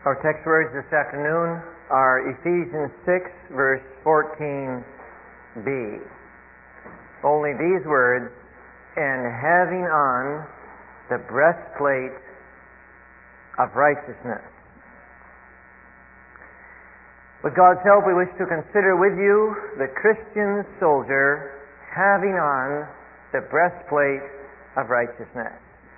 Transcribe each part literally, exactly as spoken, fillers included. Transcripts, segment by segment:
Our text words this afternoon are Ephesians six, verse fourteen b. Only these words, "and having on the breastplate of righteousness." With God's help, we wish to consider with you the Christian soldier having on the breastplate of righteousness.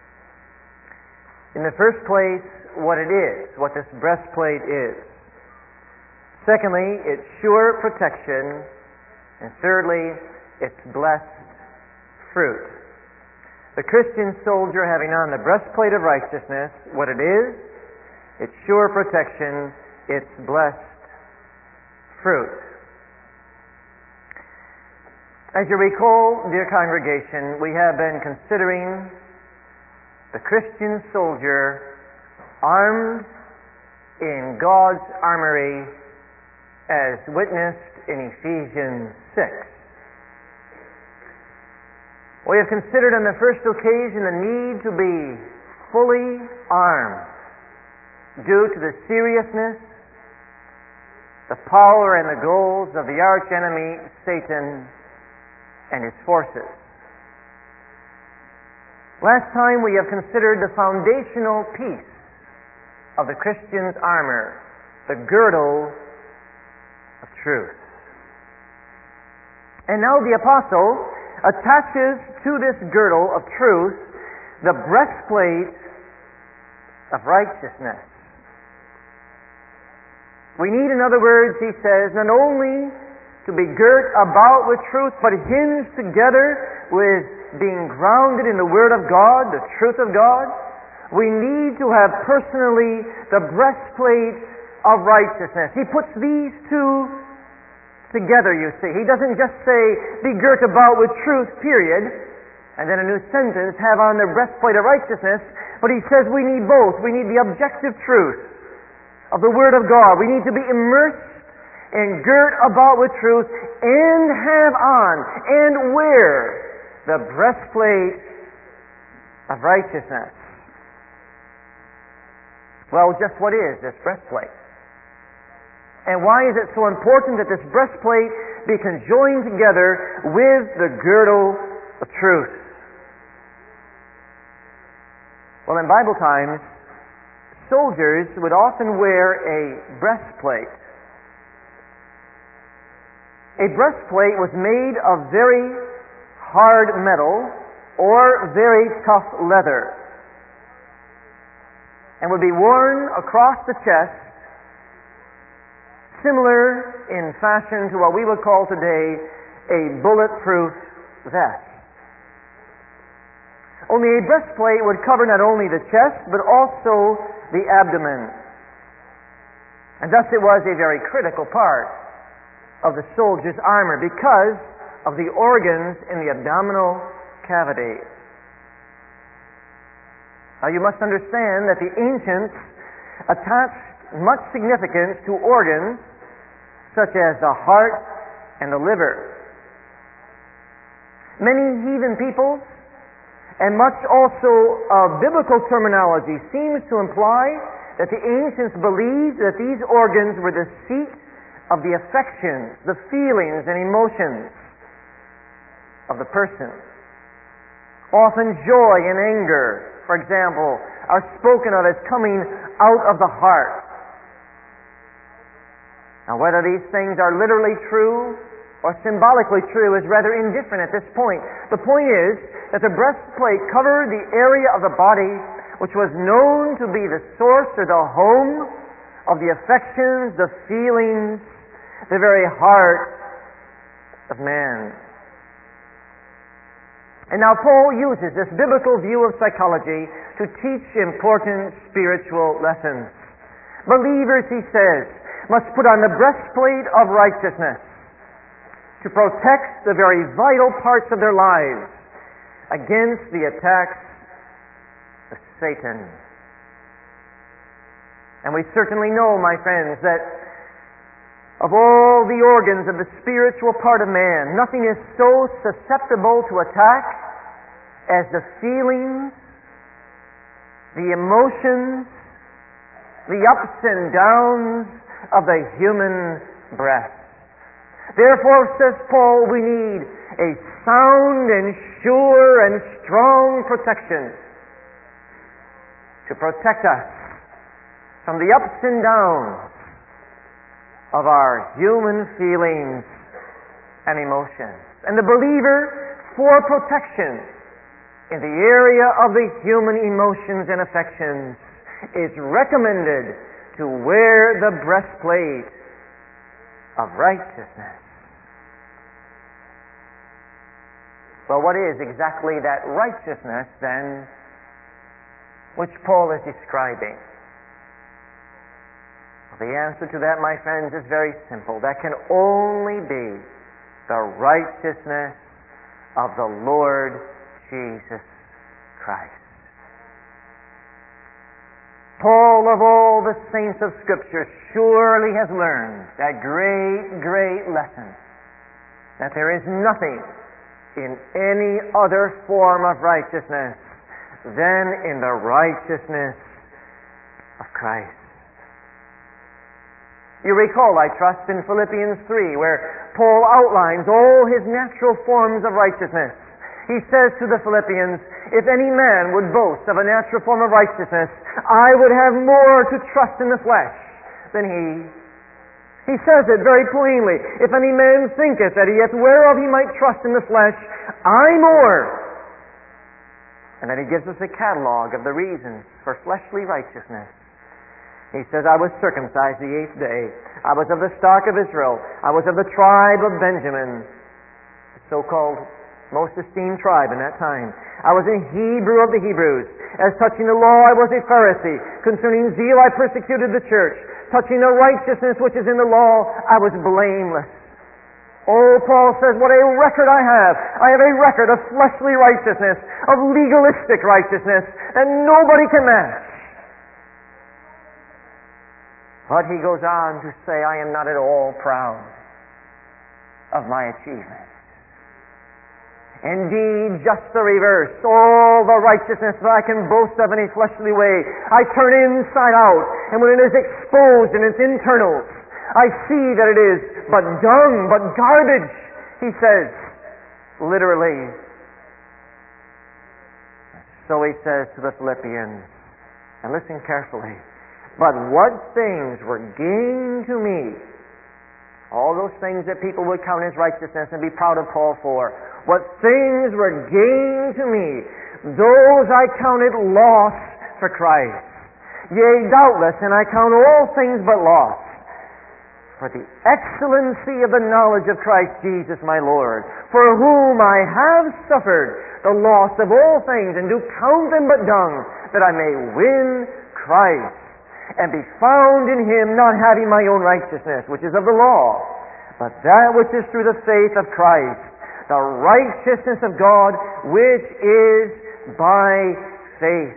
In the first place, what it is, what this breastplate is. Secondly, its sure protection. And thirdly, its blessed fruit. The Christian soldier having on the breastplate of righteousness, what it is, its sure protection, its blessed fruit. As you recall, dear congregation, we have been considering the Christian soldier armed in God's armory as witnessed in Ephesians six. We have considered on the first occasion the need to be fully armed due to the seriousness, the power and the goals of the archenemy Satan and his forces. Last time we have considered the foundational piece of the Christian's armor, the girdle of truth. And now the apostle attaches to this girdle of truth the breastplate of righteousness. We need, in other words, he says, not only to be girt about with truth, but hinged together with being grounded in the Word of God, the truth of God. We need to have personally the breastplate of righteousness. He puts these two together, you see. He doesn't just say, be girt about with truth, period, and then a new sentence, have on the breastplate of righteousness, but he says we need both. We need the objective truth of the Word of God. We need to be immersed and girt about with truth, and have on and wear the breastplate of righteousness. Well, just what is this breastplate? And why is it so important that this breastplate be conjoined together with the girdle of truth? Well, in Bible times, soldiers would often wear a breastplate. A breastplate was made of very hard metal or very tough leather and would be worn across the chest, similar in fashion to what we would call today a bulletproof vest. Only a breastplate would cover not only the chest but also the abdomen, and thus it was a very critical part of the soldier's armor because of the organs in the abdominal cavity. Now you must understand that the ancients attached much significance to organs such as the heart and the liver. Many heathen peoples, and much also of biblical terminology, seems to imply that the ancients believed that these organs were the seat of the affections, the feelings and emotions of the person. Often joy and anger, for example, are spoken of as coming out of the heart. Now, whether these things are literally true or symbolically true is rather indifferent at this point. The point is that the breastplate covered the area of the body which was known to be the source or the home of the affections, the feelings, the very heart of man. And now Paul uses this biblical view of psychology to teach important spiritual lessons. Believers, he says, must put on the breastplate of righteousness to protect the very vital parts of their lives against the attacks of Satan. And we certainly know, my friends, that of all the organs of the spiritual part of man, nothing is so susceptible to attack as the feelings, the emotions, the ups and downs of the human breast. Therefore, says Paul, we need a sound and sure and strong protection to protect us from the ups and downs of our human feelings and emotions. And the believer, for protection in the area of the human emotions and affections, is recommended to wear the breastplate of righteousness. Well, what is exactly that righteousness then which Paul is describing? Well, the answer to that, my friends, is very simple. That can only be the righteousness of the Lord Jesus Christ. Paul, of all the saints of Scripture, surely has learned that great, great lesson that there is nothing in any other form of righteousness than in the righteousness of Christ. You recall, I trust, in Philippians three, where Paul outlines all his natural forms of righteousness. He says to the Philippians, if any man would boast of a natural form of righteousness, I would have more to trust in the flesh than he. He says it very plainly. If any man thinketh that he hath whereof he might trust in the flesh, I more. And then he gives us a catalog of the reasons for fleshly righteousness. He says, I was circumcised the eighth day. I was of the stock of Israel. I was of the tribe of Benjamin, the so-called most esteemed tribe in that time. I was a Hebrew of the Hebrews. As touching the law, I was a Pharisee. Concerning zeal, I persecuted the church. Touching the righteousness which is in the law, I was blameless. Oh, Paul says, what a record I have. I have a record of fleshly righteousness, of legalistic righteousness, that nobody can match. But he goes on to say, I am not at all proud of my achievements. Indeed, just the reverse. All the righteousness that I can boast of in a fleshly way, I turn inside out. And when it is exposed in its internals, I see that it is but dung, but garbage, he says, literally. So he says to the Philippians, and listen carefully, but what things were gain to me, all those things that people would count as righteousness and be proud of Paul for, what things were gain to me, those I counted loss for Christ. Yea, doubtless, and I count all things but loss, for the excellency of the knowledge of Christ Jesus my Lord, for whom I have suffered the loss of all things, and do count them but dung, that I may win Christ, and be found in him, not having my own righteousness, which is of the law, but that which is through the faith of Christ, the righteousness of God, which is by faith.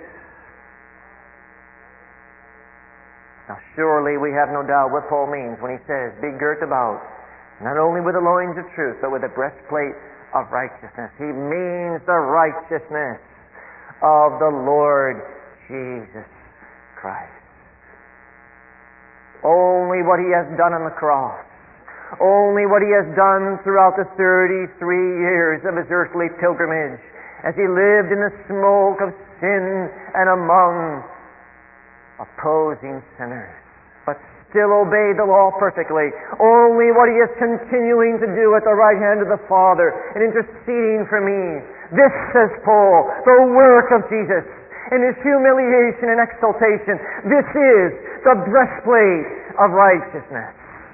Now surely we have no doubt what Paul means when he says, be girt about, not only with the loins of truth, but with the breastplate of righteousness. He means the righteousness of the Lord Jesus Christ. Only what he has done on the cross, only what he has done throughout the thirty-three years of his earthly pilgrimage, as he lived in the smoke of sin and among opposing sinners, but still obeyed the law perfectly. Only what he is continuing to do at the right hand of the Father and interceding for me. This, says Paul, the work of Jesus in his humiliation and exaltation. This is the breastplate of righteousness.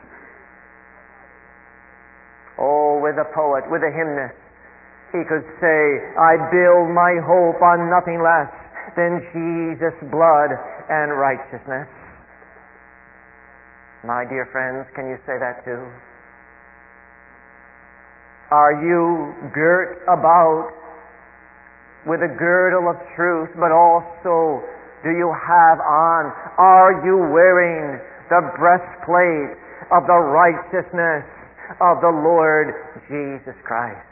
Oh, with a poet, with a hymnist, he could say, I build my hope on nothing less than Jesus' blood and righteousness. My dear friends, can you say that too? Are you girt about with a girdle of truth, but also do you have on, are you wearing the breastplate of the righteousness of the Lord Jesus Christ?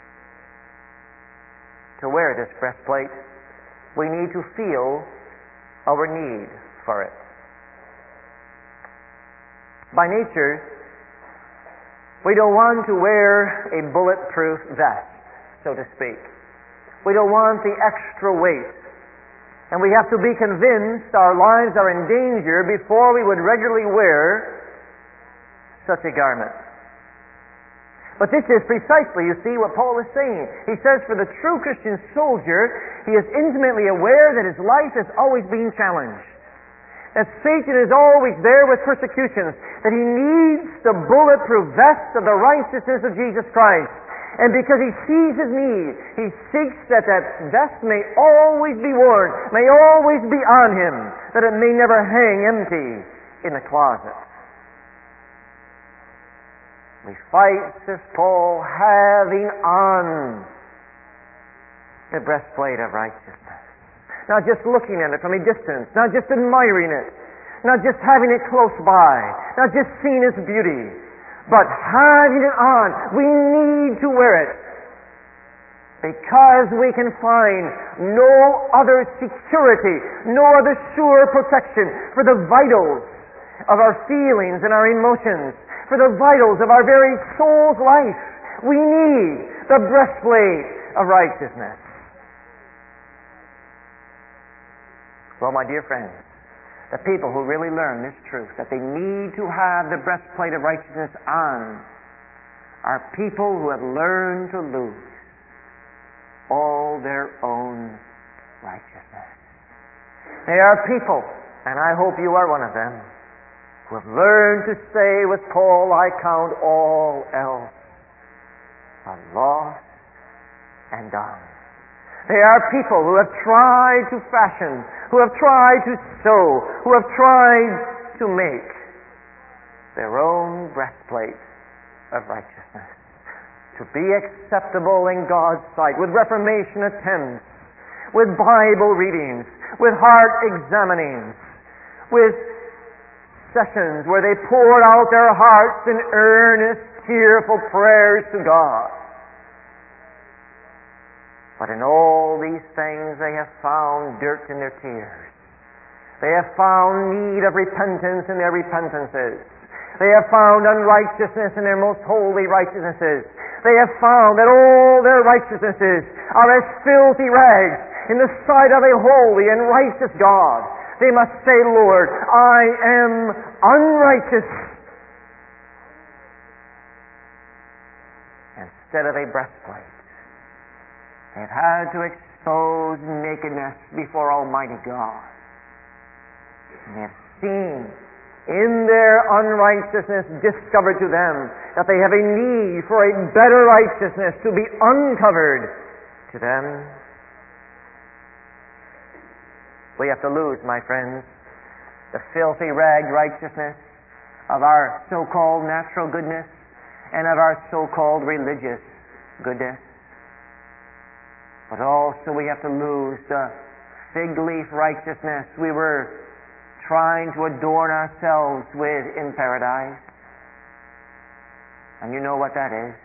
To wear this breastplate, we need to feel our need for it. By nature, we don't want to wear a bulletproof vest, so to speak. We don't want the extra weight. And we have to be convinced our lives are in danger before we would regularly wear such a garment. But this is precisely, you see, what Paul is saying. He says for the true Christian soldier, he is intimately aware that his life is always being challenged. That Satan is always there with persecutions. That he needs the bulletproof vest of the righteousness of Jesus Christ. And because he sees his need, he seeks that that vest may always be worn, may always be on him, that it may never hang empty in the closet. We fight, says Paul, having on the breastplate of righteousness. Not just looking at it from a distance, not just admiring it, not just having it close by, not just seeing its beauty, but having it on. We need to wear it because we can find no other security, no other sure protection for the vitals of our feelings and our emotions, for the vitals of our very soul's life. We need the breastplate of righteousness. Well, my dear friends, the people who really learn this truth, that they need to have the breastplate of righteousness on, are people who have learned to lose all their own righteousness. They are people, and I hope you are one of them, who have learned to say with Paul, I count all else a loss and dung. They are people who have tried to fashion, who have tried to sew, who have tried to make their own breastplate of righteousness, to be acceptable in God's sight, with Reformation attempts, with Bible readings, with heart examinings, with sessions where they poured out their hearts in earnest, tearful prayers to God. But in all these things they have found dirt in their tears. They have found need of repentance in their repentances. They have found unrighteousness in their most holy righteousnesses. They have found that all their righteousnesses are as filthy rags in the sight of a holy and righteous God. They must say, Lord, I am unrighteous. Instead of a breastplate, they've had to expose nakedness before Almighty God. And they have seen in their unrighteousness discovered to them that they have a need for a better righteousness to be uncovered to them. We have to lose, my friends, the filthy ragged righteousness of our so-called natural goodness and of our so-called religious goodness. But also we have to lose the fig leaf righteousness we were trying to adorn ourselves with in paradise. And you know what that is.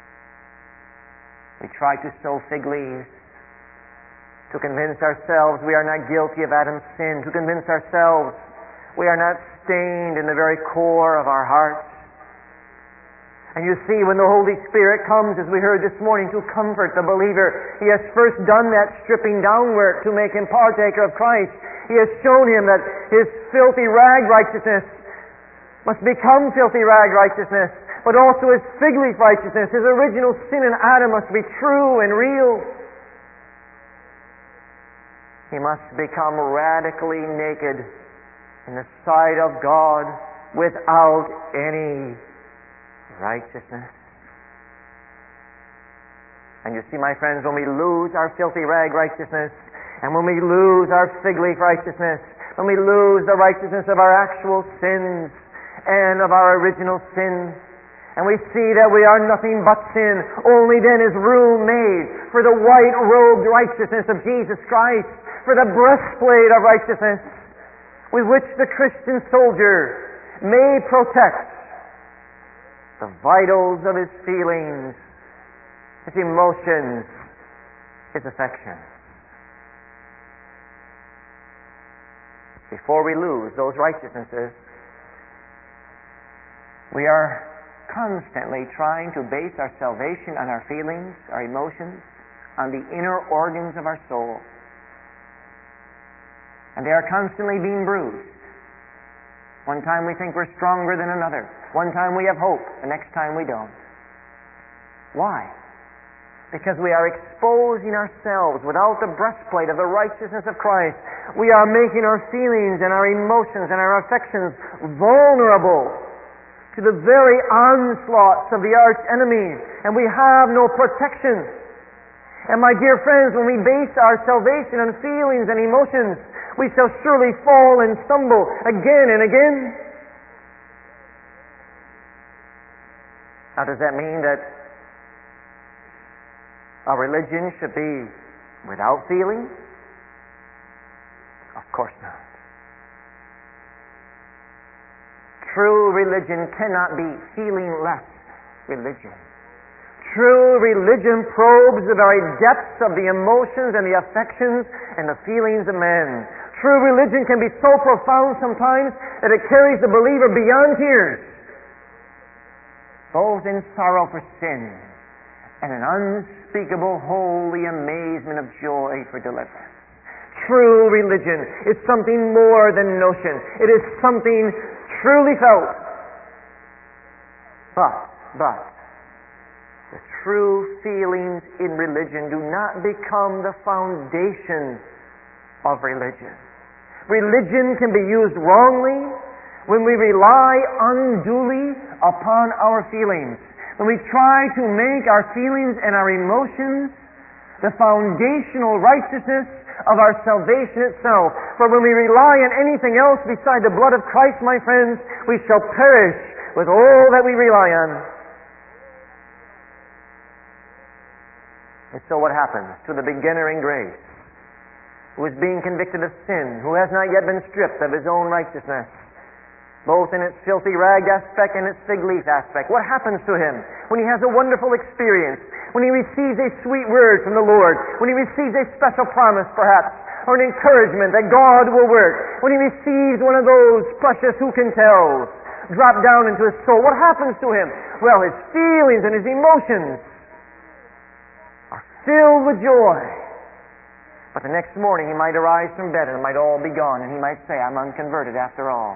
We try to sow fig leaves to convince ourselves we are not guilty of Adam's sin, to convince ourselves we are not stained in the very core of our hearts. And you see, when the Holy Spirit comes, as we heard this morning, to comfort the believer, He has first done that stripping down work to make him partaker of Christ. He has shown him that his filthy rag righteousness must become filthy rag righteousness, but also his fig leaf righteousness, his original sin in Adam, must be true and real. He must become radically naked in the sight of God without any righteousness. And you see, my friends, when we lose our filthy rag righteousness, and when we lose our fig leaf righteousness, when we lose the righteousness of our actual sins and of our original sin, and we see that we are nothing but sin, only then is room made for the white-robed righteousness of Jesus Christ, for the breastplate of righteousness with which the Christian soldier may protect the vitals of his feelings, his emotions, his affections. before we lose those righteousnesses, we are constantly trying to base our salvation on our feelings, our emotions, on the inner organs of our soul. And they are constantly being bruised. One time we think we're stronger than another. One time we have hope, the next time we don't. Why? Because we are exposing ourselves without the breastplate of the righteousness of Christ. We are making our feelings and our emotions and our affections vulnerable to the very onslaughts of the arch enemy, and we have no protection. And my dear friends, when we base our salvation on feelings and emotions, we shall surely fall and stumble again and again. Now, does that mean that our religion should be without feeling? Of course not. True religion cannot be feelingless religion. True religion probes the very depths of the emotions and the affections and the feelings of men. True religion can be so profound sometimes that it carries the believer beyond tears, both in sorrow for sin and an unspeakable holy amazement of joy for deliverance. True religion is something more than notion. It is something truly felt. But, but, the true feelings in religion do not become the foundation of religion. Religion can be used wrongly when we rely unduly upon our feelings. When we try to make our feelings and our emotions the foundational righteousness of our salvation itself. For when we rely on anything else beside the blood of Christ, my friends, we shall perish with all that we rely on. And so what happens to the beginner in grace, who is being convicted of sin, who has not yet been stripped of his own righteousness, both in its filthy rag aspect and its fig leaf aspect? What happens to him when he has a wonderful experience, when he receives a sweet word from the Lord, when he receives a special promise perhaps, or an encouragement that God will work, when he receives one of those precious who can tells drop down into his soul? What happens to him? Well, his feelings and his emotions are filled with joy. But the next morning he might arise from bed and it might all be gone, and he might say, I'm unconverted after all,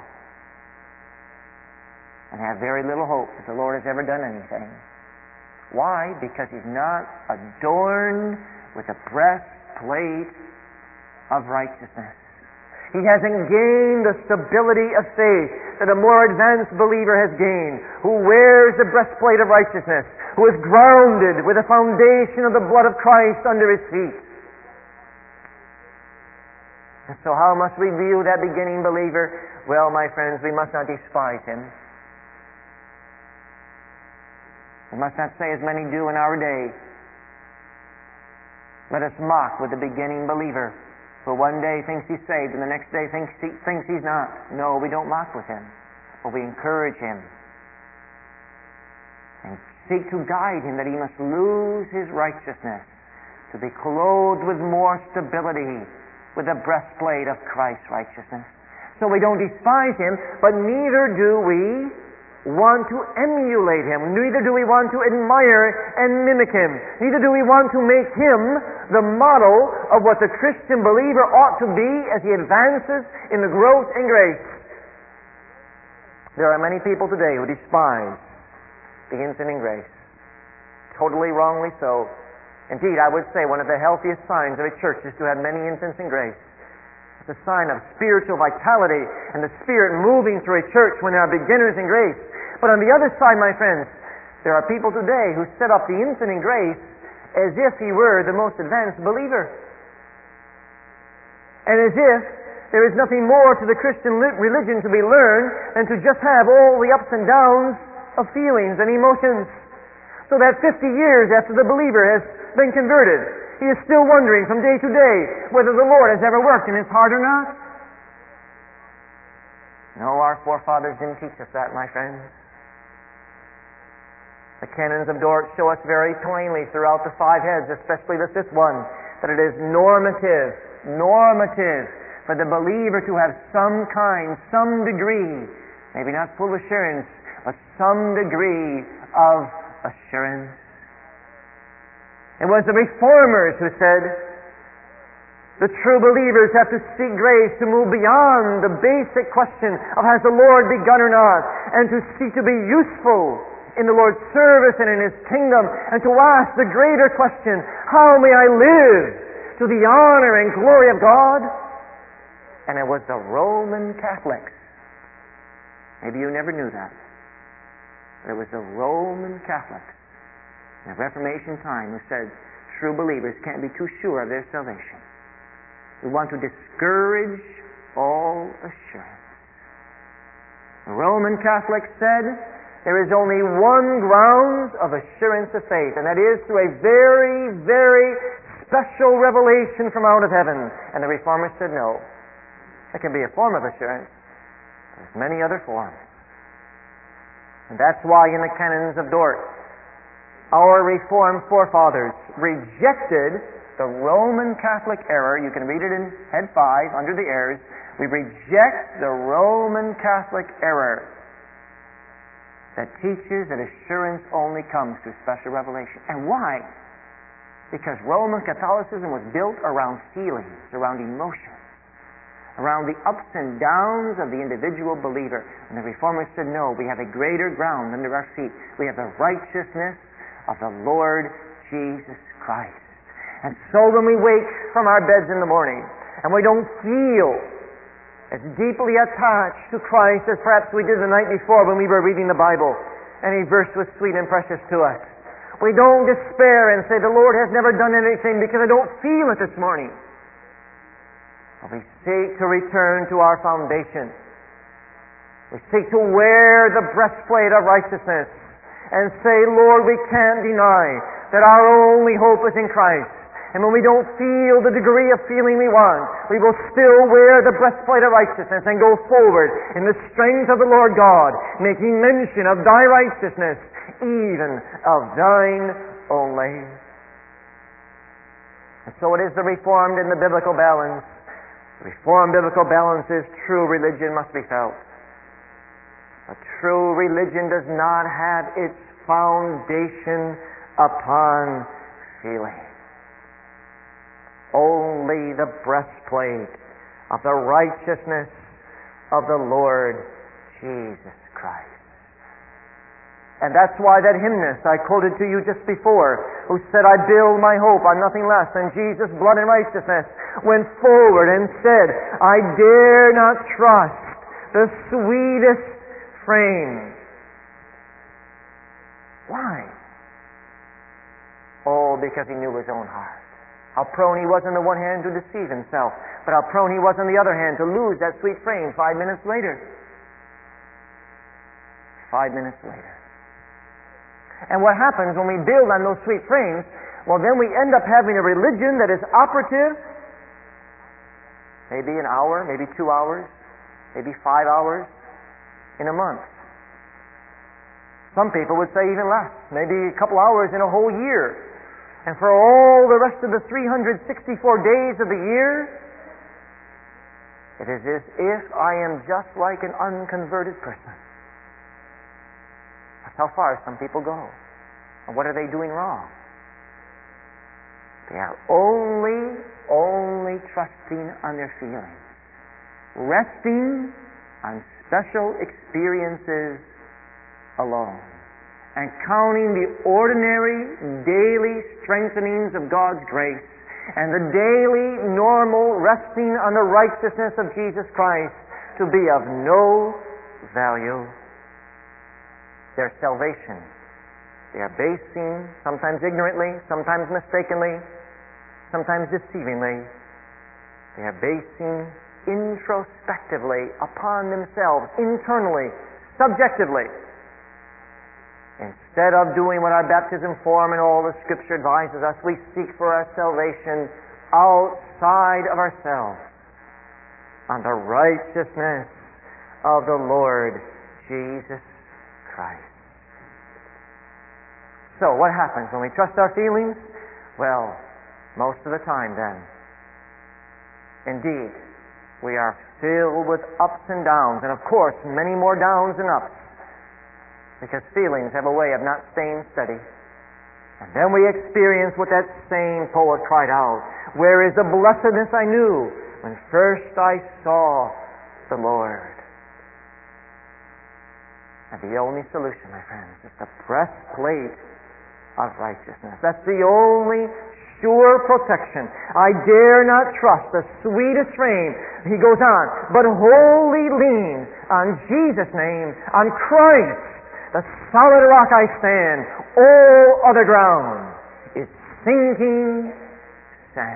and have very little hope that the Lord has ever done anything. Why? Because he's not adorned with the breastplate of righteousness. He hasn't gained the stability of faith that a more advanced believer has gained, who wears the breastplate of righteousness, who is grounded with the foundation of the blood of Christ under his feet. And so how must we view that beginning believer? Well, my friends, we must not despise him. We must not say as many do in our day, let us mock with the beginning believer, who one day thinks he's saved and the next day thinks, he, thinks he's not. No, we don't mock with him, but we encourage him and seek to guide him that he must lose his righteousness to be clothed with more stability with the breastplate of Christ's righteousness. So we don't despise him, but neither do we want to emulate him. Neither do we want to admire and mimic him. Neither do we want to make him the model of what the Christian believer ought to be as he advances in the growth in grace. There are many people today who despise the infant in grace. Totally wrongly so. Indeed, I would say one of the healthiest signs of a church is to have many infants in grace. It's a sign of spiritual vitality and the Spirit moving through a church when there are beginners in grace. But on the other side, my friends, there are people today who set up the infant in grace as if he were the most advanced believer, and as if there is nothing more to the Christian religion to be learned than to just have all the ups and downs of feelings and emotions. So that fifty years after the believer has been converted, he is still wondering from day to day whether the Lord has ever worked in his heart or not. No, our forefathers didn't teach us that, my friends. The canons of Dort show us very plainly throughout the five heads, especially the fifth one, that it is normative, normative, for the believer to have some kind, some degree, maybe not full assurance, but some degree of assurance. It was the Reformers who said, the true believers have to seek grace to move beyond the basic question of has the Lord begun or not, and to seek to be useful in the Lord's service and in His kingdom, and to ask the greater question, how may I live to the honor and glory of God? And it was the Roman Catholics. Maybe you never knew that. But it was the Roman Catholics in the Reformation time who said true believers can't be too sure of their salvation. We want to discourage all assurance. The Roman Catholics said there is only one ground of assurance of faith, and that is through a very, very special revelation from out of heaven. And the Reformers said no. It can be a form of assurance. There's many other forms. And that's why in the canons of Dort, our Reformed forefathers rejected the Roman Catholic error. You can read it in head five under the errors. We reject the Roman Catholic error that teaches that assurance only comes through special revelation. And why? Because Roman Catholicism was built around feelings, around emotions, around the ups and downs of the individual believer. And the Reformers said, no, we have a greater ground under our feet. We have the righteousness of the Lord Jesus Christ. And so when we wake from our beds in the morning and we don't feel as deeply attached to Christ as perhaps we did the night before when we were reading the Bible, and a verse was sweet and precious to us, we don't despair and say, the Lord has never done anything because I don't feel it this morning. But we seek to return to our foundation. We seek to wear the breastplate of righteousness and say, Lord, we can't deny that our only hope is in Christ. And when we don't feel the degree of feeling we want, we will still wear the breastplate of righteousness and go forward in the strength of the Lord God, making mention of thy righteousness, even of thine only. And so it is the Reformed in the biblical balance. The Reformed biblical balance is true religion must be felt. A true religion does not have its foundation upon feeling. Only the breastplate of the righteousness of the Lord Jesus Christ. And that's why that hymnist I quoted to you just before, who said, I build my hope on nothing less than Jesus' blood and righteousness, went forward and said, I dare not trust the sweetest frame. Why? Oh, because he knew his own heart. How prone he was on the one hand to deceive himself, but how prone he was on the other hand to lose that sweet frame five minutes later. Five minutes later. And what happens when we build on those sweet frames? Well, then we end up having a religion that is operative maybe an hour, maybe two hours, maybe five hours in a month. Some people would say even less, maybe a couple hours in a whole year. And for all the rest of the three hundred sixty-four days of the year, it is as if I am just like an unconverted person. That's how far some people go. And what are they doing wrong? They are only, only trusting on their feelings, resting on special experiences alone, and counting the ordinary, daily strengthenings of God's grace and the daily, normal resting on the righteousness of Jesus Christ to be of no value. Their salvation, they are basing, sometimes ignorantly, sometimes mistakenly, sometimes deceivingly, they are basing introspectively upon themselves, internally, subjectively. Instead of doing what our baptism form and all the Scripture advises us, we seek for our salvation outside of ourselves on the righteousness of the Lord Jesus Christ. So, what happens when we trust our feelings? Well, most of the time then, indeed, we are filled with ups and downs, and of course many more downs than ups, because feelings have a way of not staying steady. And then we experience what that same poet cried out, "Where is the blessedness I knew when first I saw the Lord?" And the only solution, my friends, is the breastplate of righteousness. That's the only sure protection. "I dare not trust the sweetest frame," he goes on, "but wholly lean on Jesus' name, on Christ, the solid rock I stand. All other ground is sinking sand."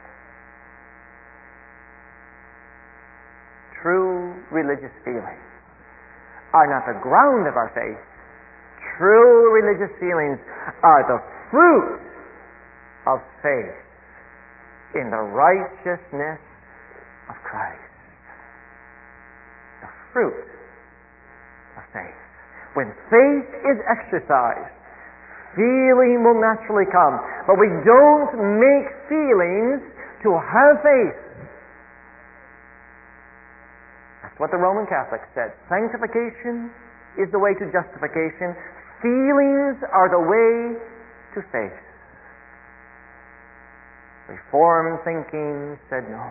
True religious feelings are not the ground of our faith. True religious feelings are the fruit of faith in the righteousness of Christ. The fruit of faith. When faith is exercised, feeling will naturally come. But we don't make feelings to have faith. That's what the Roman Catholics said. Sanctification is the way to justification. Feelings are the way to faith. Reformed thinking said no.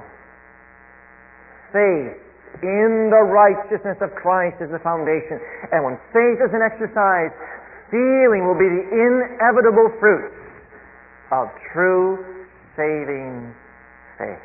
Faith in the righteousness of Christ is the foundation. And when faith is an exercise, feeling will be the inevitable fruit of true saving faith.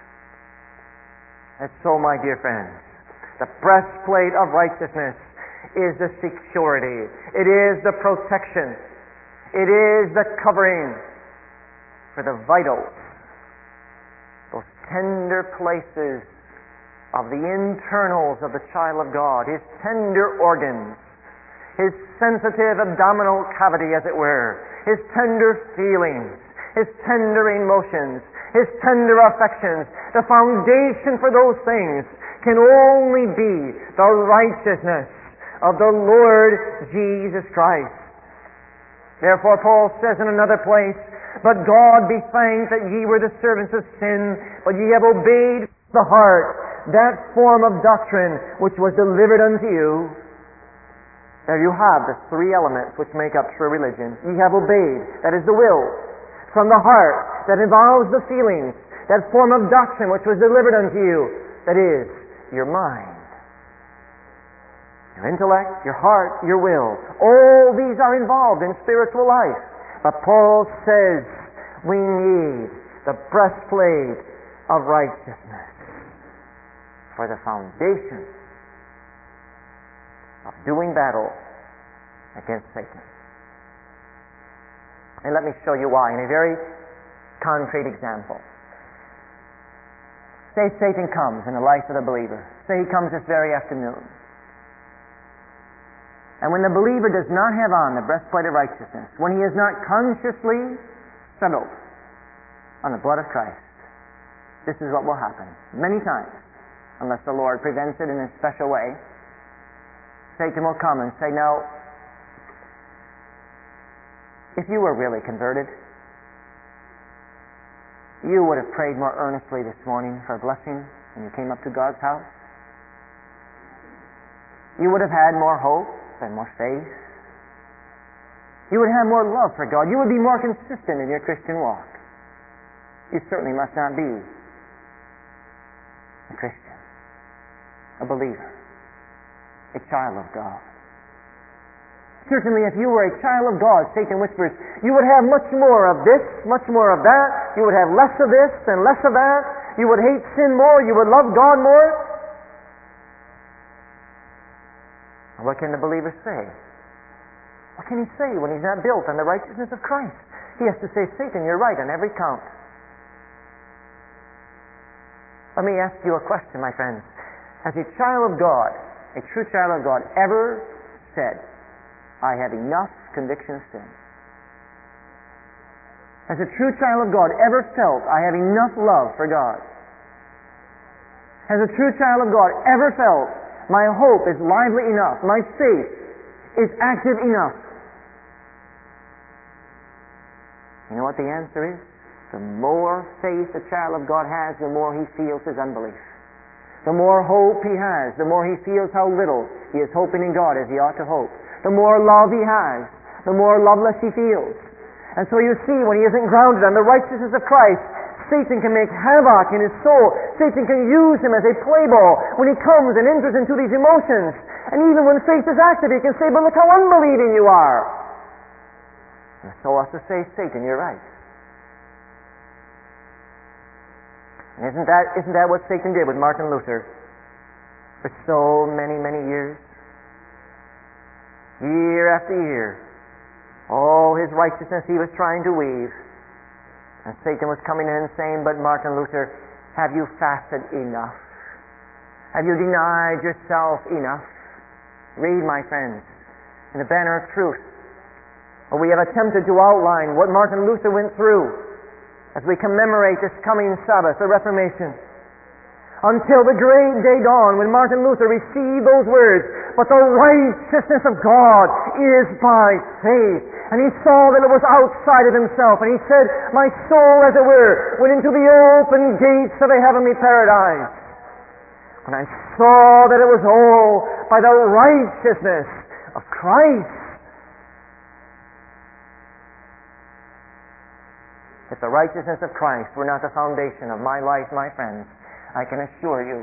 And so, my dear friends, the breastplate of righteousness is the security. It is the protection. It is the covering for the vitals, those tender places of the internals of the child of God, his tender organs, his sensitive abdominal cavity, as it were, his tender feelings, his tender emotions, his tender affections. The foundation for those things can only be the righteousness of the Lord Jesus Christ. Therefore, Paul says in another place, "But God be thanked that ye were the servants of sin, but ye have obeyed the heart that form of doctrine which was delivered unto you." There you have the three elements which make up true religion. Ye have obeyed, that is the will. From the heart, that involves the feelings. That form of doctrine which was delivered unto you, that is your mind, your intellect, your heart, your will. All these are involved in spiritual life. But Paul says we need the breastplate of righteousness for the foundation of doing battle against Satan. And let me show you why in a very concrete example. Say Satan comes in the life of the believer. Say he comes this very afternoon. And when the believer does not have on the breastplate of righteousness, when he is not consciously settled on the blood of Christ, this is what will happen. Many times, unless the Lord prevents it in a special way, Satan will come and say, "No, if you were really converted, you would have prayed more earnestly this morning for a blessing when you came up to God's house. You would have had more hope and more faith. You would have more love for God. You would be more consistent in your Christian walk. You certainly must not be a Christian, a believer, a child of God." Certainly, if you were a child of God, Satan whispers, you would have much more of this, much more of that. You would have less of this and less of that. You would hate sin more. You would love God more. And what can the believer say? What can he say when he's not built on the righteousness of Christ? He has to say, "Satan, you're right on every count." Let me ask you a question, my friends. Has a child of God, a true child of God, ever said, "I have enough conviction of sin"? Has a true child of God ever felt, "I have enough love for God"? Has a true child of God ever felt, "My hope is lively enough, my faith is active enough"? You know what the answer is? The more faith a child of God has, the more he feels his unbelief. the more hope he has, the more he feels how little he is hoping in God as he ought to hope. The more love he has, the more loveless he feels. And so you see, when he isn't grounded on the righteousness of Christ, Satan can make havoc in his soul. Satan can use him as a play ball when he comes and enters into these emotions. And even when faith is active, he can say, but look how unbelieving you are. And so as to say, Satan, you're right. And isn't that, isn't that what Satan did with Martin Luther for so many, many years? Year after year. All his righteousness he was trying to weave. And Satan was coming in and saying, but Martin Luther, have you fasted enough? Have you denied yourself enough? Read, my friends, in the Banner of Truth, where we have attempted to outline what Martin Luther went through as we commemorate this coming Sabbath, the Reformation, until the great day dawned when Martin Luther received those words, but the righteousness of God is by faith. And he saw that it was outside of himself, and he said, my soul, as it were, went into the open gates of a heavenly paradise. And I saw that it was all by the righteousness of Christ. If the righteousness of Christ were not the foundation of my life, my friends, I can assure you,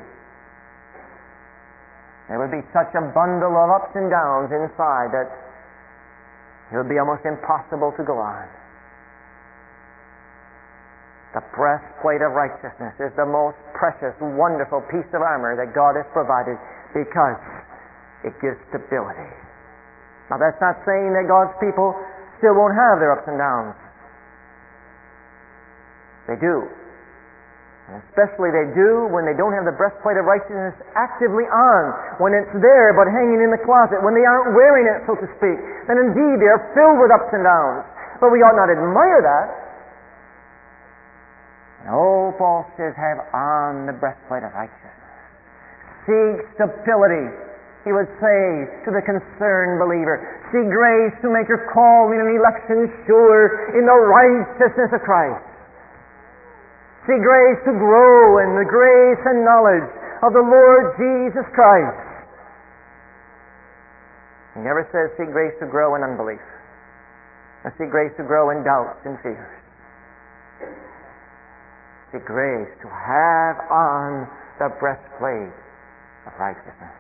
there would be such a bundle of ups and downs inside that it would be almost impossible to go on. The breastplate of righteousness is the most precious, wonderful piece of armor that God has provided because it gives stability. Now that's not saying that God's people still won't have their ups and downs. They do. And especially they do when they don't have the breastplate of righteousness actively on, when it's there but hanging in the closet, when they aren't wearing it, so to speak. Then indeed they are filled with ups and downs. But we ought not admire that. No, Paul says, have on the breastplate of righteousness. Seek stability, he would say to the concerned believer. Seek grace to make your calling and election sure in the righteousness of Christ. Seek grace to grow in the grace and knowledge of the Lord Jesus Christ. He never says seek grace to grow in unbelief, or seek grace to grow in doubts and fears. Seek grace to have on the breastplate of righteousness.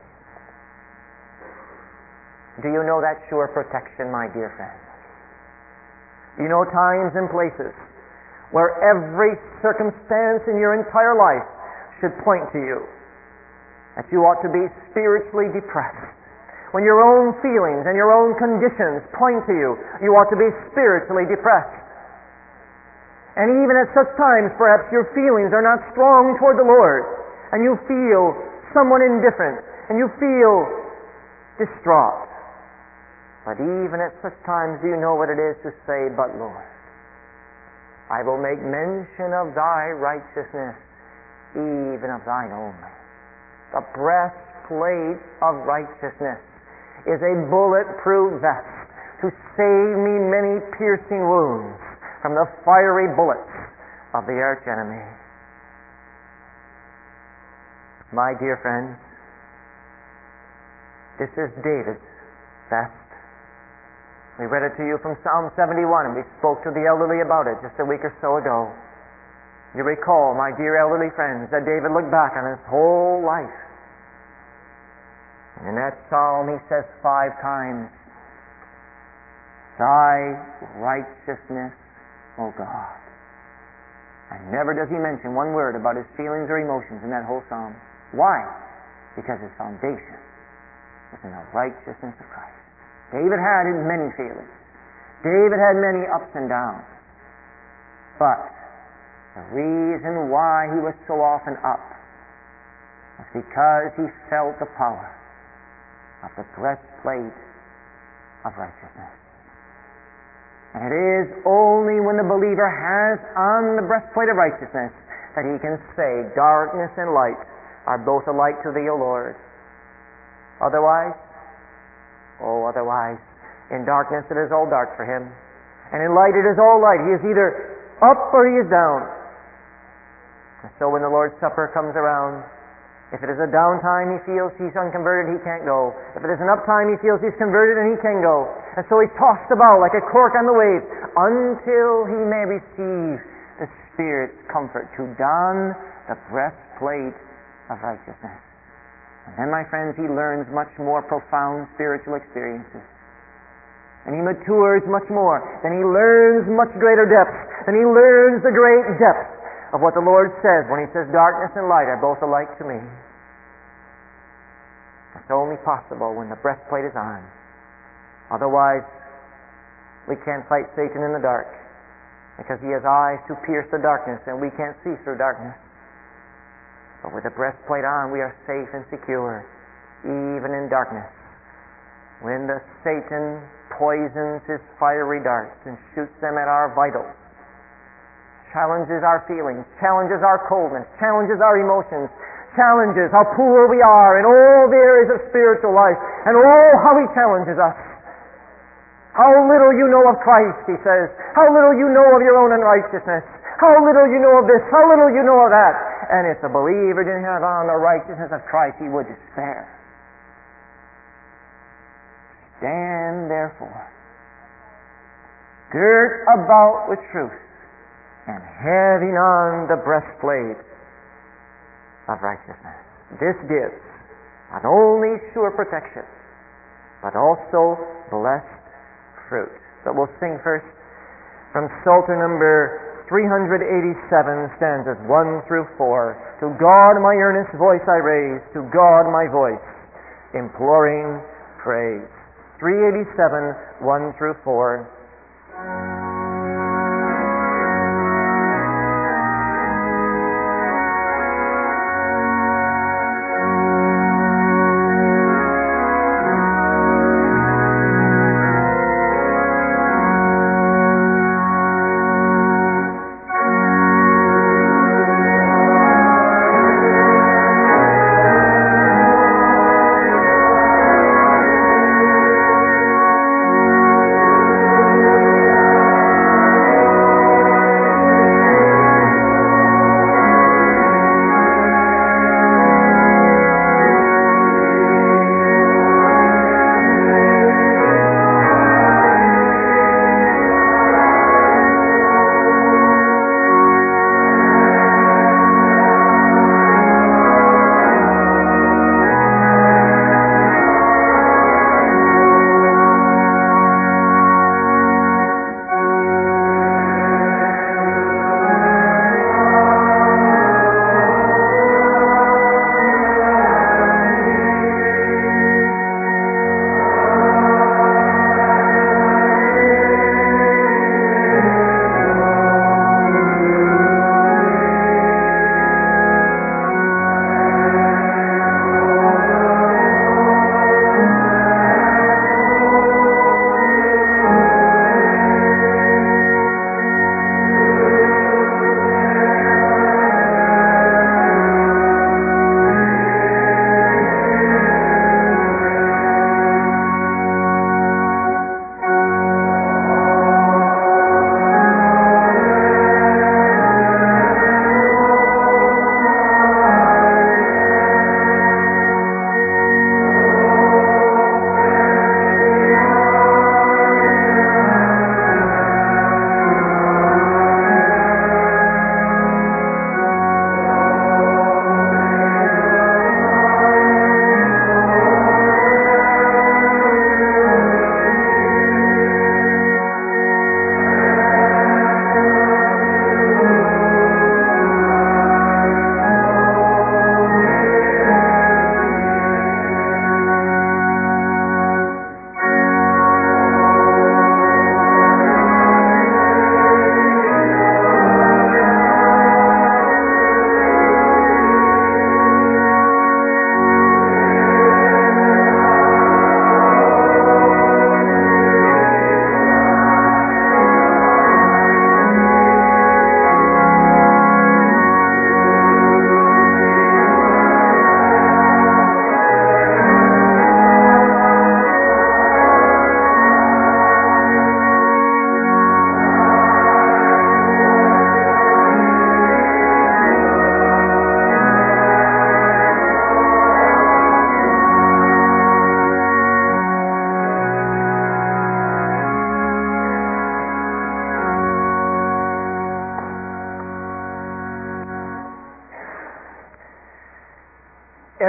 Do you know that sure protection, my dear friends? You know times and places where every circumstance in your entire life should point to you that you ought to be spiritually depressed. When your own feelings and your own conditions point to you, you ought to be spiritually depressed. And even at such times, perhaps your feelings are not strong toward the Lord, and you feel somewhat indifferent, and you feel distraught. But even at such times, do you know what it is to say, but Lord, I will make mention of thy righteousness, even of thine only. The breastplate of righteousness is a bulletproof vest to save me many piercing wounds from the fiery bullets of the arch enemy. My dear friends, this is David's vest. We read it to you from Psalm seventy-one, and we spoke to the elderly about it just a week or so ago. You recall, my dear elderly friends, that David looked back on his whole life. And in that psalm he says five times, thy righteousness, O God. And never does he mention one word about his feelings or emotions in that whole psalm. Why? Because his foundation is in the righteousness of Christ. David had many feelings. David had many ups and downs. But the reason why he was so often up was because he felt the power of the breastplate of righteousness. And it is only when the believer has on the breastplate of righteousness that he can say, darkness and light are both alike to thee, O Lord. Otherwise, Oh, otherwise, in darkness it is all dark for him, and in light it is all light. He is either up or he is down. And so when the Lord's Supper comes around, If it is a downtime he feels he's unconverted, he can't go. If it is an uptime he feels he's converted, and he can go. And so he's tossed about like a cork on the waves until he may receive the Spirit's comfort to don the breastplate of righteousness. And then, my friends, he learns much more profound spiritual experiences. And he matures much more. Then he learns much greater depths. And he learns the great depth of what the Lord says when he says, darkness and light are both alike to me. That's only possible when the breastplate is on. Otherwise, we can't fight Satan in the dark, because he has eyes to pierce the darkness and we can't see through darkness. But with the breastplate on, we are safe and secure, even in darkness. When the Satan poisons his fiery darts and shoots them at our vitals, challenges our feelings, challenges our coldness, challenges our emotions, challenges how poor we are in all the areas of spiritual life, and oh, how he challenges us. How little you know of Christ, he says. How little you know of your own unrighteousness. How little you know of this. How little you know of that. And if the believer didn't have on the righteousness of Christ, he would despair. Stand therefore, girt about with truth, and having on the breastplate of righteousness. This gives not only sure protection, but also blessed fruit. But we'll sing first from Psalter number three eighty-seven, stanzas one through four. To God my earnest voice I raise, to God my voice, imploring praise. three eighty-seven, one through four.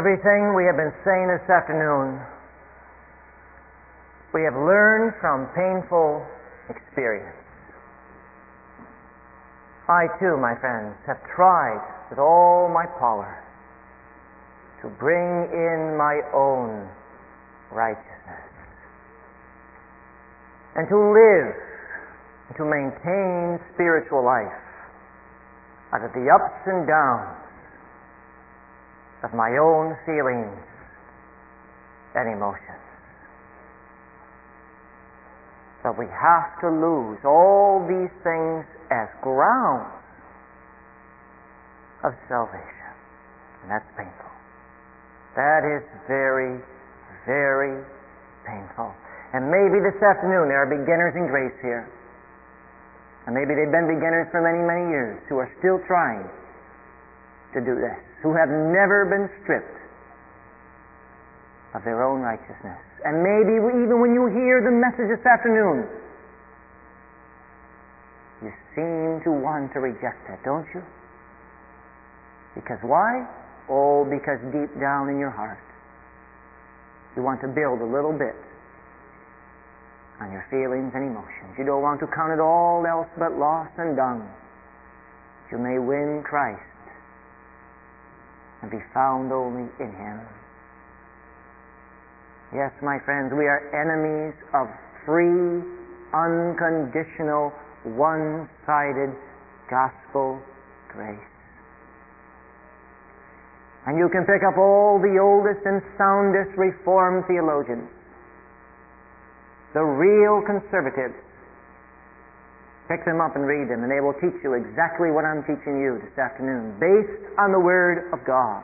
Everything we have been saying this afternoon, we have learned from painful experience. I too, my friends, have tried with all my power to bring in my own righteousness and to live and to maintain spiritual life out of the ups and downs of my own feelings and emotions. But we have to lose all these things as grounds of salvation. And that's painful. That is very, very painful. And maybe this afternoon there are beginners in grace here. And maybe they've been beginners for many, many years who are still trying to do this, who have never been stripped of their own righteousness. And maybe even when you hear the message this afternoon, you seem to want to reject that, don't you? Because why? Oh, because deep down in your heart, you want to build a little bit on your feelings and emotions. You don't want to count it all else but loss and dung. You may win Christ and be found only in Him. Yes, my friends, we are enemies of free, unconditional, one-sided gospel grace. And you can pick up all the oldest and soundest Reformed theologians, the real conservatives. Pick them up and read them, and they will teach you exactly what I'm teaching you this afternoon, based on the Word of God.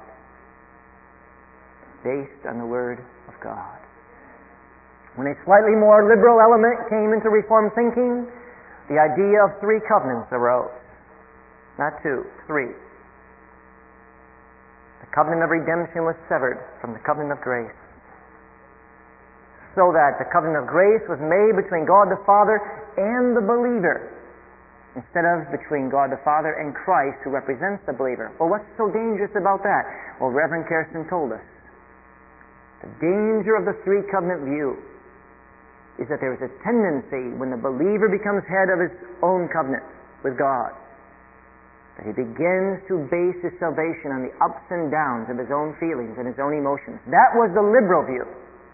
Based on the Word of God. When a slightly more liberal element came into Reformed thinking, the idea of three covenants arose. Not two, three. The covenant of redemption was severed from the covenant of grace, so that the covenant of grace was made between God the Father and the believer, instead of between God the Father and Christ, who represents the believer. Well, what's so dangerous about that? Well, Reverend Kersten told us. The danger of the three covenant view is that there is a tendency, when the believer becomes head of his own covenant with God, that he begins to base his salvation on the ups and downs of his own feelings and his own emotions. That was the liberal view,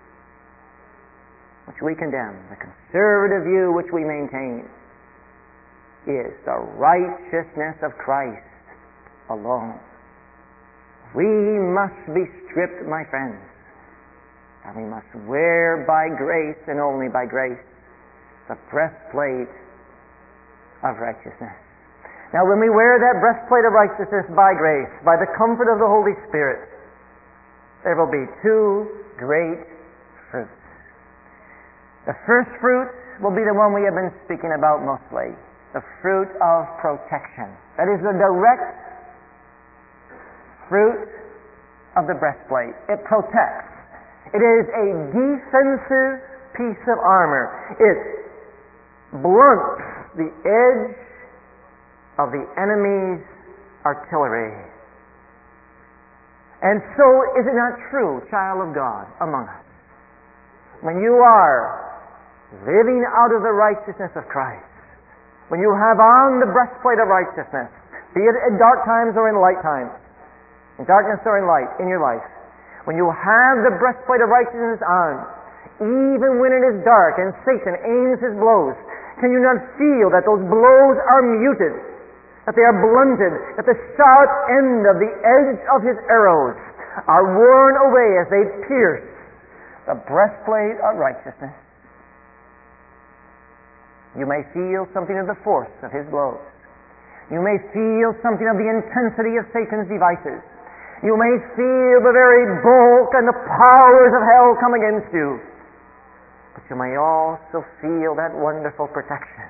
which we condemn. The conservative view, which we maintain, is the righteousness of Christ alone. We must be stripped, my friends, and we must wear by grace and only by grace the breastplate of righteousness. Now, when we wear that breastplate of righteousness by grace, by the comfort of the Holy Spirit, there will be two great fruits. The first fruit will be the one we have been speaking about mostly, the fruit of protection. That is the direct fruit of the breastplate. It protects. It is a defensive piece of armor. It blunts the edge of the enemy's artillery. And so, is it not true, child of God, among us? When you are living out of the righteousness of Christ, when you have on the breastplate of righteousness, be it in dark times or in light times, in darkness or in light in your life, when you have the breastplate of righteousness on, even when it is dark and Satan aims his blows, can you not feel that those blows are muted, that they are blunted, that the sharp end of the edge of his arrows are worn away as they pierce the breastplate of righteousness? You may feel something of the force of his blows. You may feel something of the intensity of Satan's devices. You may feel the very bulk and the powers of hell come against you. But you may also feel that wonderful protection.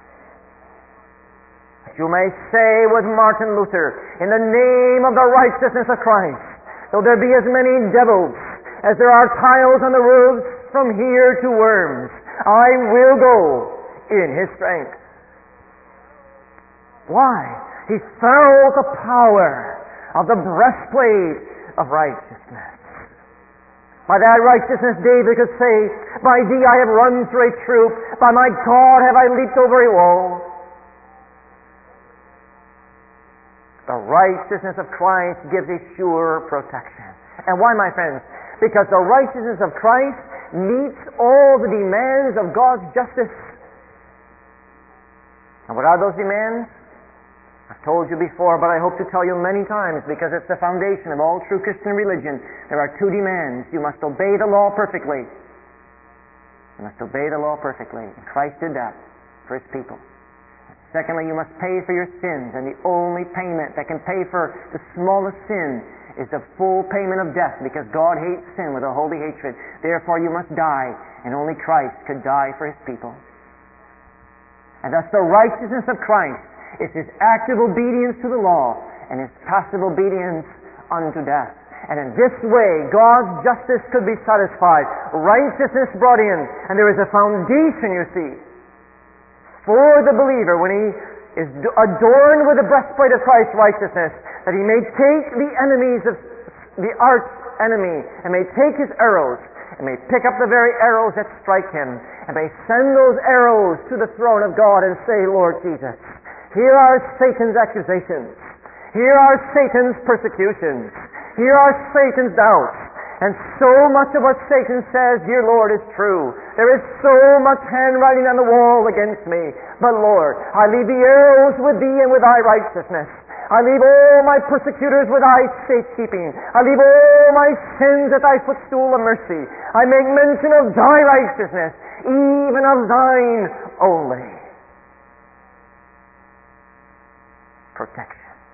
You may say with Martin Luther, in the name of the righteousness of Christ, though there be as many devils as there are tiles on the roofs from here to Worms, I will go in his strength. Why? He felt the power of the breastplate of righteousness. By thy righteousness, David could say, by thee I have run through a troop, by my God have I leaped over a wall. The righteousness of Christ gives a sure protection. And why, my friends? Because the righteousness of Christ meets all the demands of God's justice. And what are those demands? I've told you before, but I hope to tell you many times because it's the foundation of all true Christian religion. There are two demands. You must obey the law perfectly. You must obey the law perfectly. And Christ did that for His people. Secondly, you must pay for your sins, and the only payment that can pay for the smallest sin is the full payment of death, because God hates sin with a holy hatred. Therefore you must die, and only Christ could die for His people. And thus the righteousness of Christ is His active obedience to the law and His passive obedience unto death. And in this way, God's justice could be satisfied, righteousness brought in, and there is a foundation, you see, for the believer when he is adorned with the breastplate of Christ's righteousness, that he may take the enemies of the arch enemy and may take his arrows and may pick up the very arrows that strike him and may send those arrows to the throne of God and say, Lord Jesus, here are Satan's accusations. Here are Satan's persecutions. Here are Satan's doubts. And so much of what Satan says, dear Lord, is true. There is so much handwriting on the wall against me. But Lord, I leave the arrows with Thee and with Thy righteousness. I leave all my persecutors with Thy safekeeping. I leave all my sins at Thy footstool of mercy. I make mention of Thy righteousness, even of Thine only. Protection.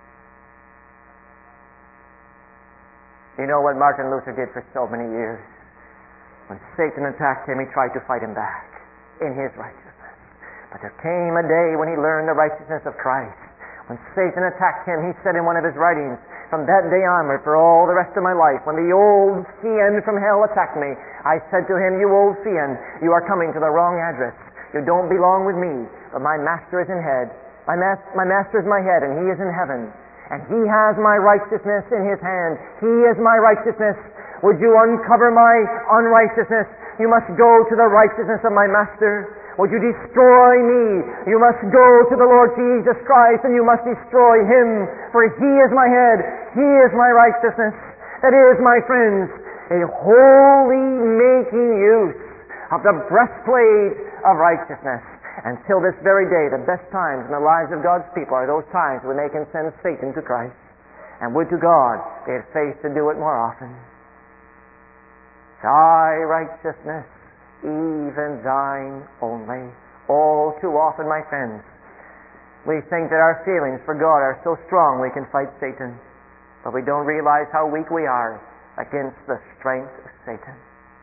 You know what Martin Luther did for so many years? When Satan attacked him, he tried to fight him back in his righteousness. But there came a day when he learned the righteousness of Christ. When Satan attacked him, he said in one of his writings, from that day onward, for all the rest of my life, when the old fiend from hell attacked me, I said to him, you old fiend, you are coming to the wrong address. You don't belong with me, but my master is in head. My, mas- my master is my head, and he is in heaven. And He has my righteousness in His hand. He is my righteousness. Would you uncover my unrighteousness? You must go to the righteousness of my Master. Would you destroy me? You must go to the Lord Jesus Christ and you must destroy Him. For He is my head. He is my righteousness. That is, my friends, a wholly making use of the breastplate of righteousness. Until this very day, the best times in the lives of God's people are those times when they can send Satan to Christ. And would to God they had faith to do it more often. Thy righteousness, even Thine only. All too often, my friends, we think that our feelings for God are so strong we can fight Satan. But we don't realize how weak we are against the strength of Satan.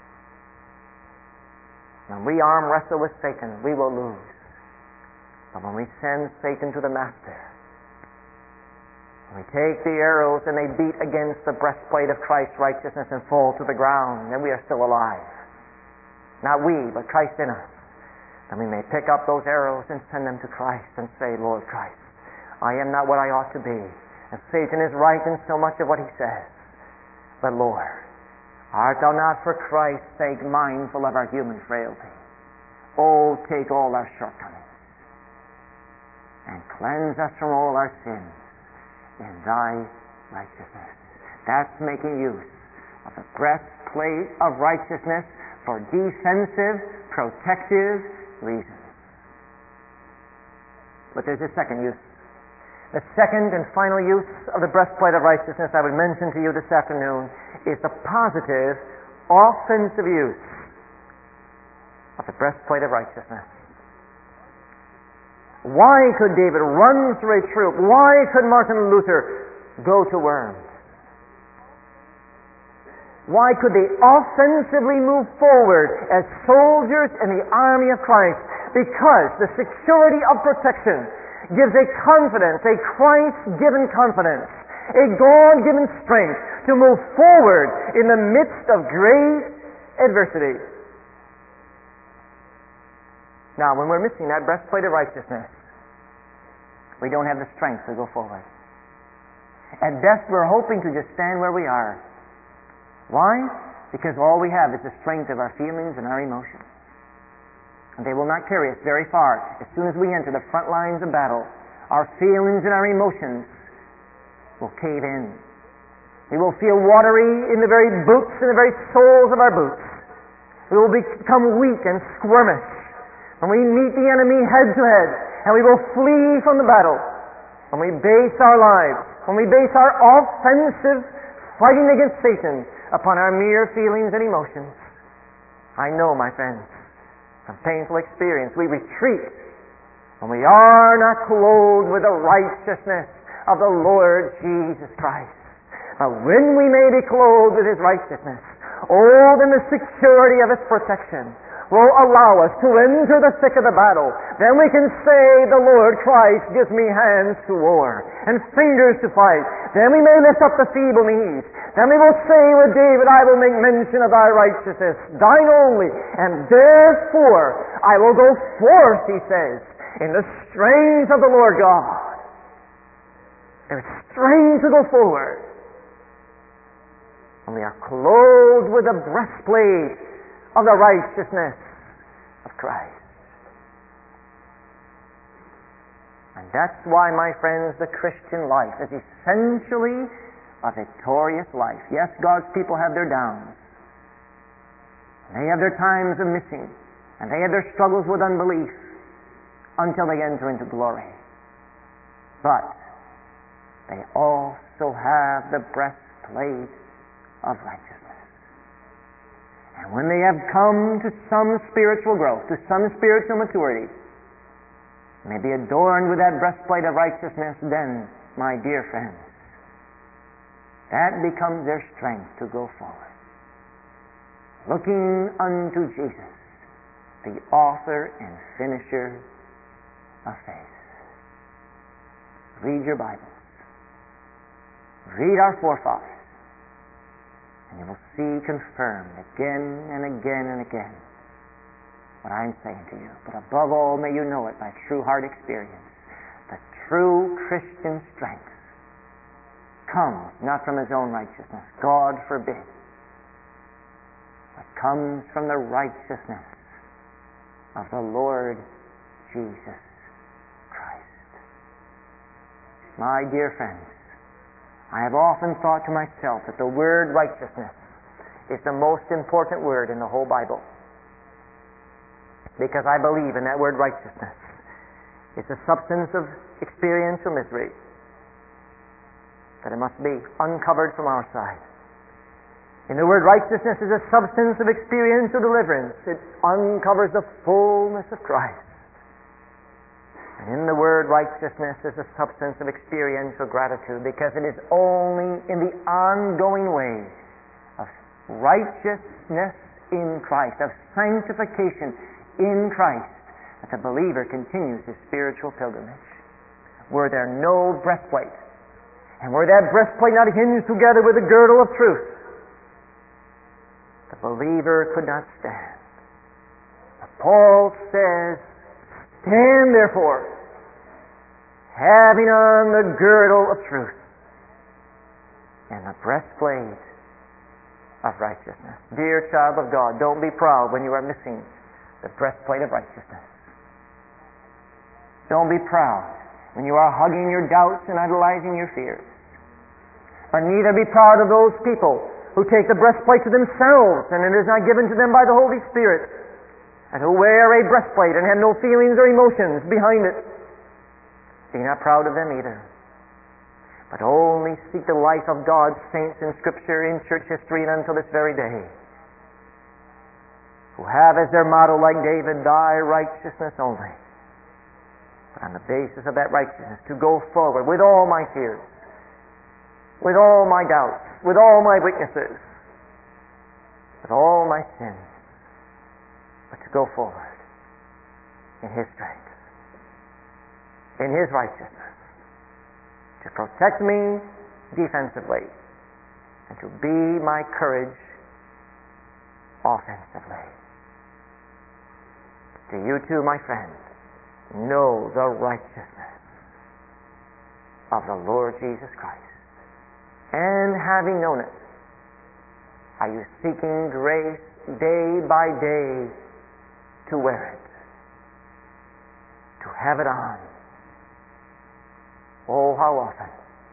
When we arm wrestle with Satan, we will lose. But when we send Satan to the Master, when we take the arrows and they beat against the breastplate of Christ's righteousness and fall to the ground, then we are still alive. Not we, but Christ in us. Then we may pick up those arrows and send them to Christ and say, Lord Christ, I am not what I ought to be. And Satan is right in so much of what he says. But Lord, art Thou not for Christ's sake mindful of our human frailty? Oh, take all our shortcomings and cleanse us from all our sins in Thy righteousness. That's making use of the breastplate of righteousness for defensive, protective reasons. But there's a second use. The second and final use of the breastplate of righteousness I would mention to you this afternoon is the positive, offensive use of the breastplate of righteousness. Why could David run through a troop? Why could Martin Luther go to Worms? Why could they offensively move forward as soldiers in the army of Christ? Because the security of protection gives a confidence, a Christ-given confidence, a God-given strength to move forward in the midst of great adversity. Now, when we're missing that breastplate of righteousness, we don't have the strength to go forward. At best, we're hoping to just stand where we are. Why? because all we have is the strength of our feelings and our emotions. And they will not carry us very far. As soon as we enter the front lines of battle, our feelings and our emotions will cave in. We will feel watery in the very boots, in the very soles of our boots. We will become weak and squirmish when we meet the enemy head to head, and we will flee from the battle. When we base our lives, when we base our offensive fighting against Satan upon our mere feelings and emotions. I know, my friends, from painful experience, we retreat when we are not clothed with the righteousness of the Lord Jesus Christ. But when we may be clothed with His righteousness, oh, then the security of His protection will allow us to enter the thick of the battle. Then we can say, the Lord Christ gives me hands to war and fingers to fight. Then we may lift up the feeble knees. Then we will say with David, I will make mention of thy righteousness, thine only, and therefore I will go forth, he says, in the strength of the Lord God. There is strength to go forward. And we are clothed with the breastplate of the righteousness of Christ. And that's why, my friends, the Christian life is essentially a victorious life. Yes, God's people have their downs. They have their times of missing. And they have their struggles with unbelief until they enter into glory. But they also have the breastplate of righteousness. And when they have come to some spiritual growth, to some spiritual maturity, may be adorned with that breastplate of righteousness, then, my dear friends, that becomes their strength to go forward. Looking unto Jesus, the author and finisher of faith. Read your Bibles. Read our forefathers. And you will see confirmed again and again and again what I'm saying to you. But above all, may you know it by true heart experience. The true Christian strength comes not from his own righteousness, God forbid, but comes from the righteousness of the Lord Jesus Christ. My dear friends, I have often thought to myself that the word righteousness is the most important word in the whole Bible, because I believe in that word righteousness. It's a substance of experiential misery, that it must be uncovered from our side. In the word righteousness is a substance of experiential deliverance. It uncovers the fullness of Christ. And in the word righteousness is a substance of experiential gratitude, because it is only in the ongoing way of righteousness in Christ, of sanctification in Christ, that the believer continues his spiritual pilgrimage. Were there no breastplate, and were that breastplate not hinged together with the girdle of truth, the believer could not stand. But Paul says, stand therefore, having on the girdle of truth and the breastplate of righteousness. Dear child of God, don't be proud when you are missing the breastplate of righteousness. Don't be proud when you are hugging your doubts and idolizing your fears. But neither be proud of those people who take the breastplate to themselves and it is not given to them by the Holy Spirit, and who wear a breastplate and have no feelings or emotions behind it. Be not proud of them either, but only seek the life of God's saints in Scripture, in church history, and until this very day, who have as their motto, like David, thy righteousness only. But on the basis of that righteousness, to go forward with all my fears, with all my doubts, with all my weaknesses, with all my sins, but to go forward in His strength, in His righteousness, to protect me defensively, and to be my courage offensively. Do you too, my friend, know the righteousness of the Lord Jesus Christ? And having known it, Are you seeking grace day by day to wear it, to have it on? Oh, how often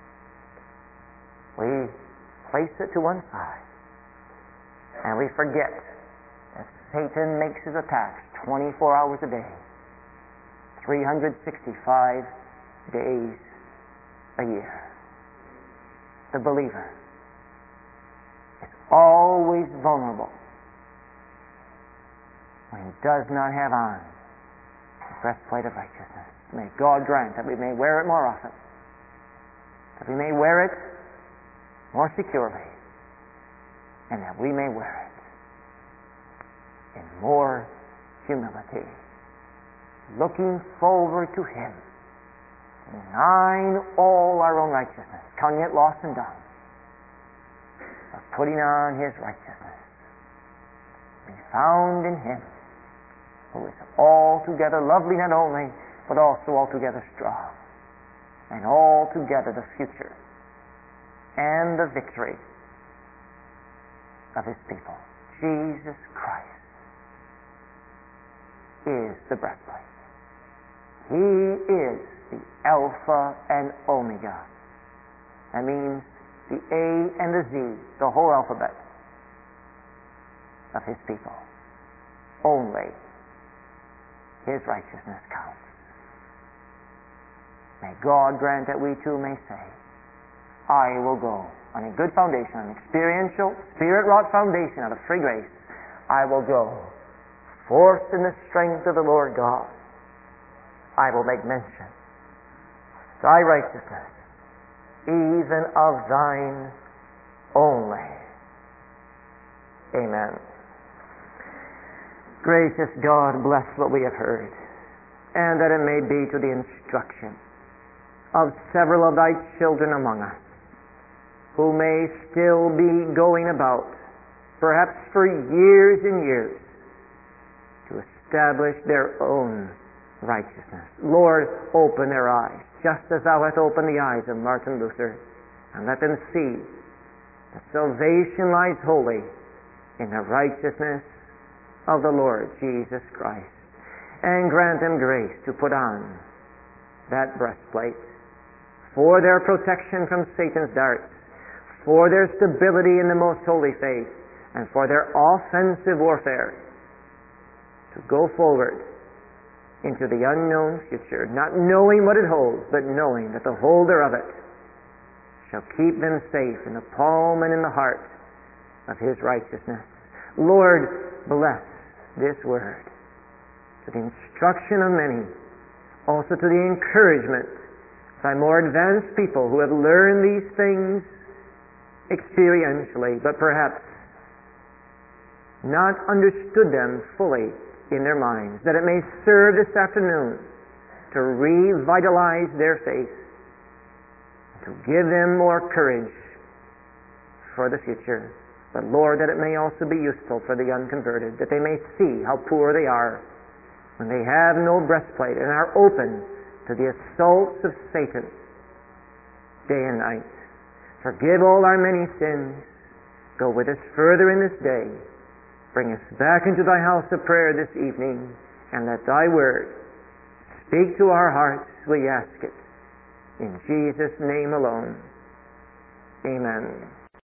we place it to one side and we forget that Satan makes his attacks twenty-four hours a day, three hundred sixty-five days a year. The believer is always vulnerable when he does not have on the breastplate of righteousness. May God grant that we may wear it more often, that we may wear it more securely, and that we may wear it in more humility, looking forward to Him, denying all our own righteousness, counting it lost and done, of putting on His righteousness, be found in Him, who is altogether lovely not only, but also altogether strong, and altogether the future and the victory of His people. Jesus Christ is the breastplate. He is the Alpha and Omega. That means the A and the Z, the whole alphabet of His people. Only His righteousness counts. May God grant that we too may say, I will go on a good foundation, an experiential, spirit-wrought foundation out of free grace. I will go forth in the strength of the Lord God. I will make mention of Thy righteousness, even of Thine only. Amen. Gracious God, bless what we have heard, and that it may be to the instruction of several of Thy children among us, who may still be going about, perhaps for years and years, to establish their own righteousness. Lord, open their eyes, just as Thou hast opened the eyes of Martin Luther, and let them see that salvation lies wholly in the righteousness of the Lord Jesus Christ. And grant them grace to put on that breastplate for their protection from Satan's darts, for their stability in the most holy faith, and for their offensive warfare, to go forward into the unknown future, not knowing what it holds, but knowing that the holder of it shall keep them safe in the palm and in the heart of His righteousness. Lord, bless this word to the instruction of many, also to the encouragement by more advanced people who have learned these things experientially, but perhaps not understood them fully in their minds, that it may serve this afternoon to revitalize their faith, to give them more courage for the future. But Lord, that it may also be useful for the unconverted, that they may see how poor they are when they have no breastplate and are open to the assaults of Satan day and night. Forgive all our many sins. Go with us further in this day. Bring us back into Thy house of prayer this evening, and let Thy word speak to our hearts, we ask it. In Jesus' name alone. Amen.